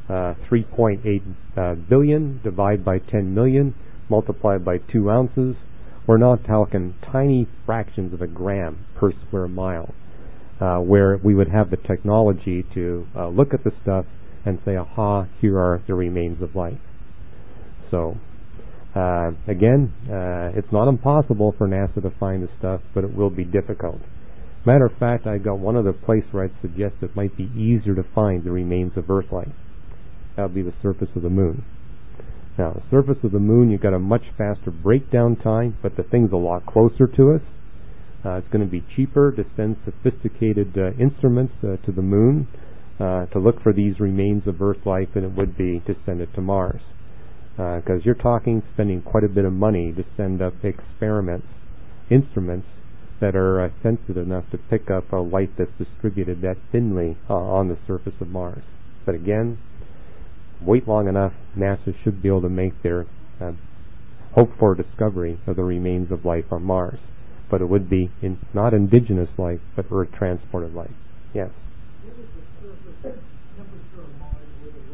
3.8 billion, divide by 10 million, multiply by 2 ounces. We're not talking tiny fractions of a gram per square mile, where we would have the technology to look at the stuff and say, aha, here are the remains of life. So, again, it's not impossible for NASA to find the stuff, but it will be difficult. Matter of fact, I got one other place where I'd suggest it might be easier to find the remains of Earth life. That would be the surface of the moon. Now, the surface of the moon, you've got a much faster breakdown time, but the thing's a lot closer to us. It's going to be cheaper to send sophisticated instruments to the moon to look for these remains of Earth life than it would be to send it to Mars. Because you're talking spending quite a bit of money to send up instruments that are sensitive enough to pick up a light that's distributed that thinly on the surface of Mars. But again, wait long enough, NASA should be able to make their hoped-for discovery of the remains of life on Mars. But it would be not indigenous life, but Earth-transported life. Yes? What is the surface temperature of Mars where the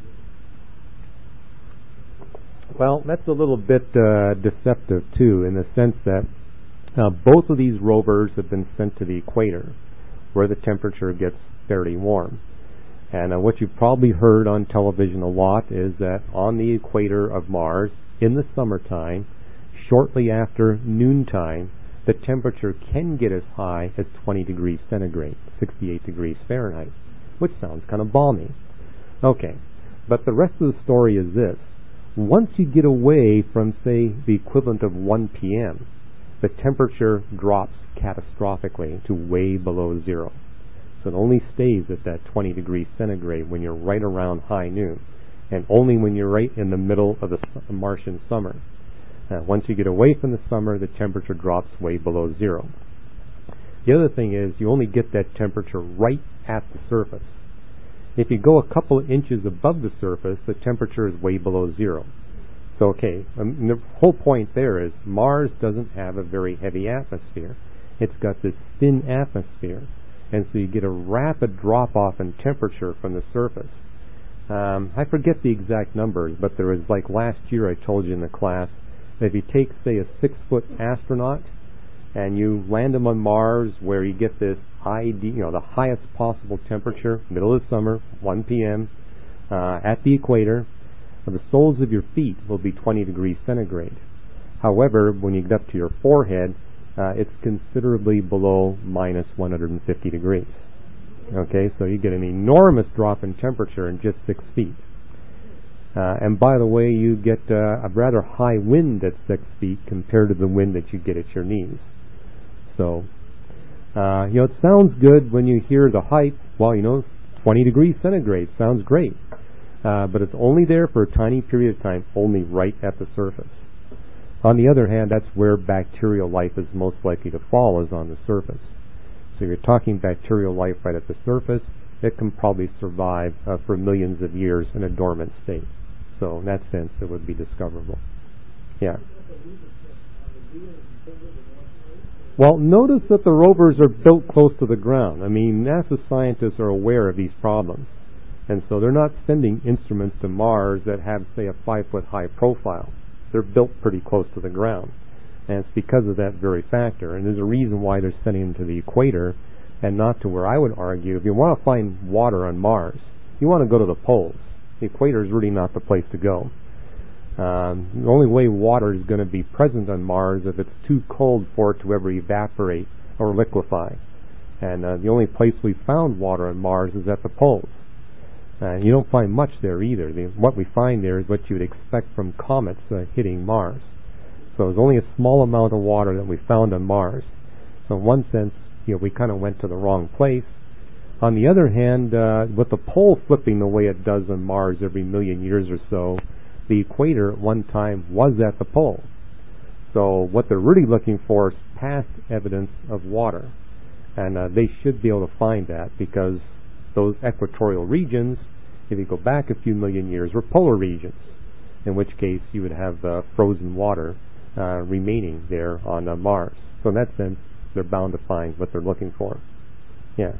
rover is? Well, that's a little bit deceptive, too, in the sense that both of these rovers have been sent to the equator, where the temperature gets fairly warm. And what you've probably heard on television a lot is that on the equator of Mars, in the summertime, shortly after noontime, the temperature can get as high as 20 degrees centigrade, 68 degrees Fahrenheit, which sounds kind of balmy. Okay, but the rest of the story is this. Once you get away from, say, the equivalent of 1 p.m., the temperature drops catastrophically to way below zero. So it only stays at that 20 degrees centigrade when you're right around high noon, and only when you're right in the middle of the Martian summer. Once you get away from the summer, the temperature drops way below zero. The other thing is you only get that temperature right at the surface. If you go a couple of inches above the surface, the temperature is way below zero. So, okay, the whole point there is Mars doesn't have a very heavy atmosphere. It's got this thin atmosphere, and so you get a rapid drop-off in temperature from the surface. I forget the exact numbers, but there was, like last year I told you in the class, that if you take, say, a 6-foot astronaut and you land him on Mars where you get this the highest possible temperature, middle of summer, 1 p.m., at the equator, the soles of your feet will be 20 degrees centigrade. However, when you get up to your forehead, it's considerably below minus 150 degrees. Okay, so you get an enormous drop in temperature in just 6 feet. And by the way, you get a rather high wind at 6 feet compared to the wind that you get at your knees. So, it sounds good when you hear the hype. Well, 20 degrees centigrade sounds great. But it's only there for a tiny period of time, only right at the surface. On the other hand, that's where bacterial life is most likely to fall, is on the surface. So you're talking bacterial life right at the surface. It can probably survive for millions of years in a dormant state. So in that sense, it would be discoverable. Yeah. Well, notice that the rovers are built close to the ground. I mean, NASA scientists are aware of these problems. And so they're not sending instruments to Mars that have, say, a 5-foot high profile. They're built pretty close to the ground. And it's because of that very factor. And there's a reason why they're sending them to the equator and not to where I would argue, if you want to find water on Mars, you want to go to the poles. The equator is really not the place to go. The only way water is going to be present on Mars if it's too cold for it to ever evaporate or liquefy. And the only place we found water on Mars is at the poles. You don't find much there either. What we find there is what you would expect from comets hitting Mars. So there's only a small amount of water that we found on Mars. So in one sense, we kind of went to the wrong place. On the other hand, with the pole flipping the way it does on Mars every million years or so, the equator at one time was at the pole. So what they're really looking for is past evidence of water. And they should be able to find that, because those equatorial regions, if you go back a few million years, were polar regions, in which case you would have frozen water remaining there on Mars. So in that sense, they're bound to find what they're looking for. Yes.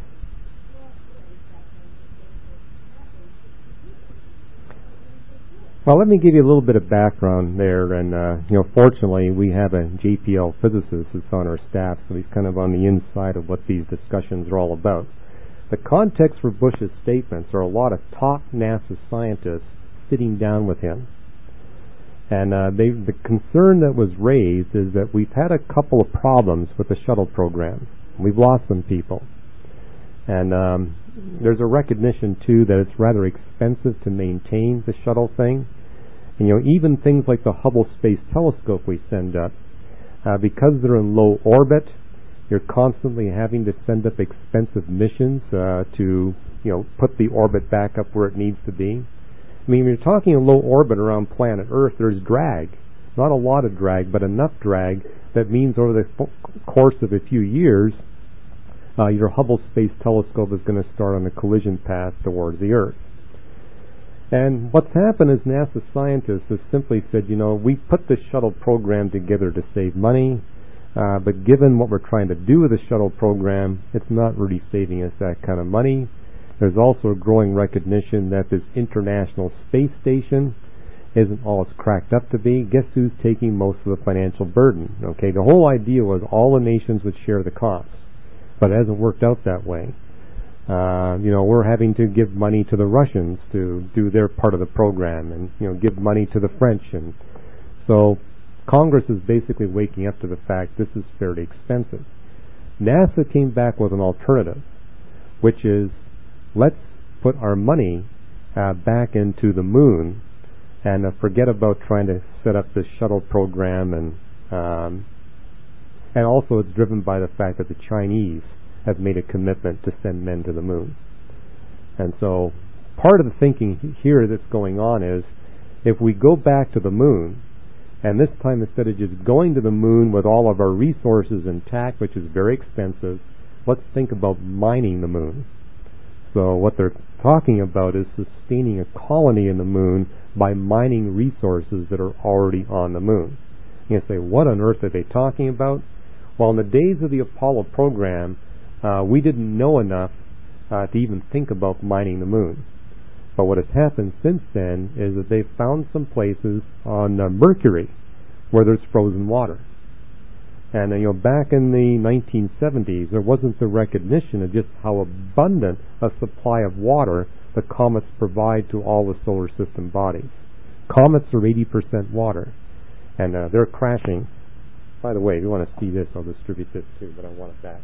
Well, let me give you a little bit of background there, and fortunately we have a JPL physicist that's on our staff, so he's kind of on the inside of what these discussions are all about. The context for Bush's statements are a lot of top NASA scientists sitting down with him, and the concern that was raised is that we've had a couple of problems with the shuttle program. We've lost some people, and there's a recognition, too, that it's rather expensive to maintain the shuttle thing. And, even things like the Hubble Space Telescope we send up, because they're in low orbit, you're constantly having to send up expensive missions to, put the orbit back up where it needs to be. I mean, when you're talking in low orbit around planet Earth, there's drag. Not a lot of drag, but enough drag that means over the course of a few years, your Hubble Space Telescope is going to start on a collision path towards the Earth. And what's happened is NASA scientists have simply said, we put this shuttle program together to save money, but given what we're trying to do with the shuttle program, it's not really saving us that kind of money. There's also a growing recognition that this International Space Station isn't all it's cracked up to be. Guess who's taking most of the financial burden? Okay, the whole idea was all the nations would share the costs. But it hasn't worked out that way. We're having to give money to the Russians to do their part of the program, and give money to the French, and so Congress is basically waking up to the fact this is fairly expensive. NASA came back with an alternative, which is let's put our money back into the moon and forget about trying to set up this shuttle program, and also it's driven by the fact that the Chinese have made a commitment to send men to the moon. And so part of the thinking here that's going on is if we go back to the moon, and this time instead of just going to the moon with all of our resources intact, which is very expensive, let's think about mining the moon. So what they're talking about is sustaining a colony in the moon by mining resources that are already on the moon. You say, what on earth are they talking about? Well, in the days of the Apollo program, we didn't know enough to even think about mining the moon. But what has happened since then is that they've found some places on Mercury where there's frozen water. And back in the 1970s, there wasn't the recognition of just how abundant a supply of water the comets provide to all the solar system bodies. Comets are 80% water, and they're crashing. By the way, if you want to see this, I'll distribute this too, but I want it back.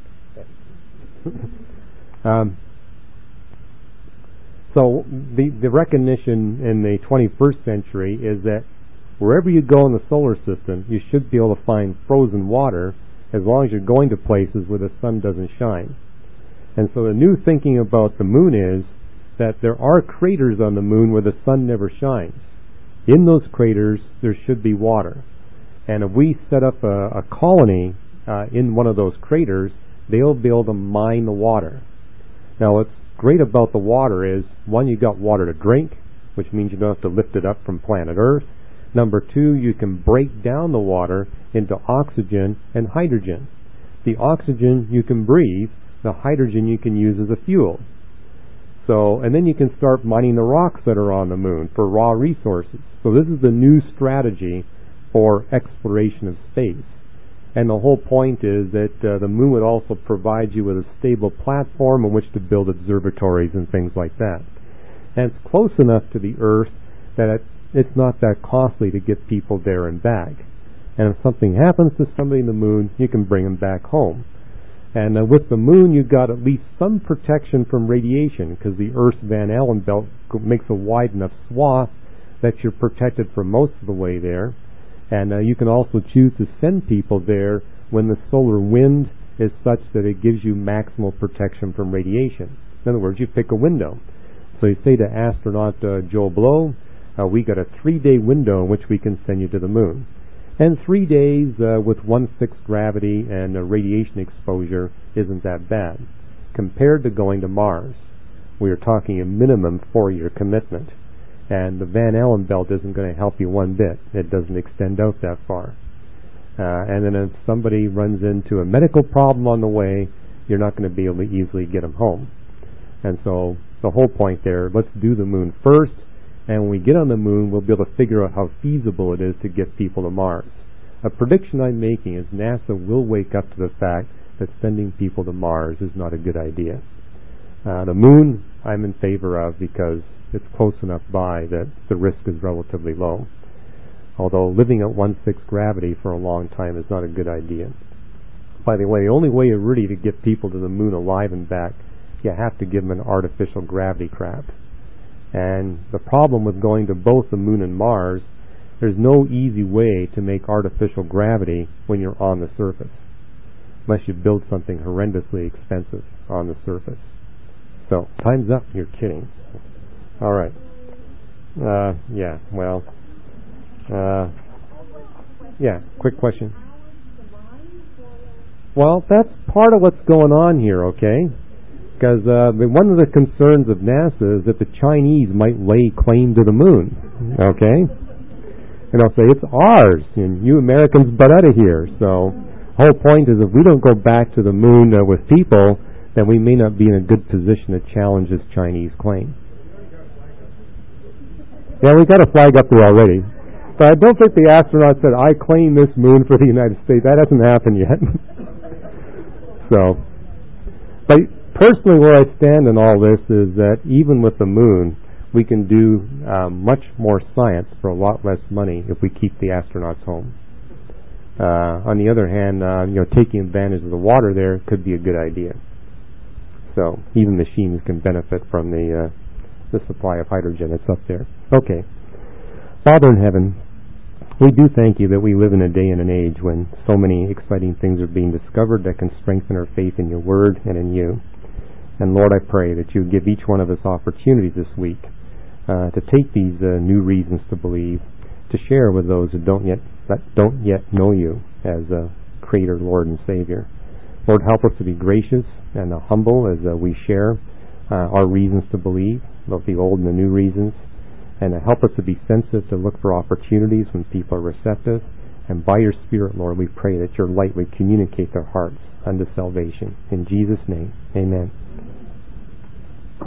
So the recognition in the 21st century is that wherever you go in the solar system, you should be able to find frozen water as long as you're going to places where the sun doesn't shine. And so the new thinking about the moon is that there are craters on the moon where the sun never shines. In those craters, there should be water. And if we set up a colony in one of those craters, they'll be able to mine the water. Now, what's great about the water is, one, you got water to drink, which means you don't have to lift it up from planet Earth. Number two, you can break down the water into oxygen and hydrogen. The oxygen you can breathe, the hydrogen you can use as a fuel. So, and then you can start mining the rocks that are on the moon for raw resources. So this is the new strategy for exploration of space. And the whole point is that the moon would also provide you with a stable platform on which to build observatories and things like that. And it's close enough to the Earth that it's not that costly to get people there and back. And if something happens to somebody in the moon, you can bring them back home. And with the moon, you've got at least some protection from radiation, because the Earth's Van Allen belt makes a wide enough swath that you're protected for most of the way there. And you can also choose to send people there when the solar wind is such that it gives you maximal protection from radiation. In other words, you pick a window. So you say to astronaut Joe Blow, we got a 3-day window in which we can send you to the moon. And 3 days with 1/6 gravity and radiation exposure isn't that bad. Compared to going to Mars, we are talking a minimum 4-year commitment. And the Van Allen belt isn't going to help you one bit. It doesn't extend out that far. And then if somebody runs into a medical problem on the way, you're not going to be able to easily get them home. And so the whole point there, let's do the moon first, and when we get on the moon, we'll be able to figure out how feasible it is to get people to Mars. A prediction I'm making is NASA will wake up to the fact that sending people to Mars is not a good idea. The moon, I'm in favor of because it's close enough by that the risk is relatively low. Although living at 1/6 gravity for a long time is not a good idea. By the way, the only way really to get people to the moon alive and back, you have to give them an artificial gravity trap. And the problem with going to both the moon and Mars, there's no easy way to make artificial gravity when you're on the surface, unless you build something horrendously expensive on the surface. So, time's up. You're kidding. All right. Quick question. Well, that's part of what's going on here, okay? Because one of the concerns of NASA is that the Chinese might lay claim to the moon, okay? And they'll say, it's ours, and you Americans butt out of here. So the whole point is if we don't go back to the moon with people, then we may not be in a good position to challenge this Chinese claim. Yeah, we got a flag up there already. But I don't think the astronaut said, I claim this moon for the United States. That hasn't happened yet. But personally, where I stand in all this is that even with the moon, we can do much more science for a lot less money if we keep the astronauts home. On the other hand, taking advantage of the water there could be a good idea. So even machines can benefit from the supply of hydrogen that's up there. Okay. Father in heaven, we do thank you that we live in a day and an age when so many exciting things are being discovered that can strengthen our faith in your word and in you. And Lord, I pray that you give each one of us opportunities this week to take these new reasons to believe, to share with those that don't yet know you as a Creator, Lord, and Savior. Lord, help us to be gracious and humble as we share our reasons to believe, both the old and the new reasons, and help us to be sensitive to look for opportunities when people are receptive. And by your Spirit, Lord, we pray that your light would communicate their hearts unto salvation. In Jesus' name, amen.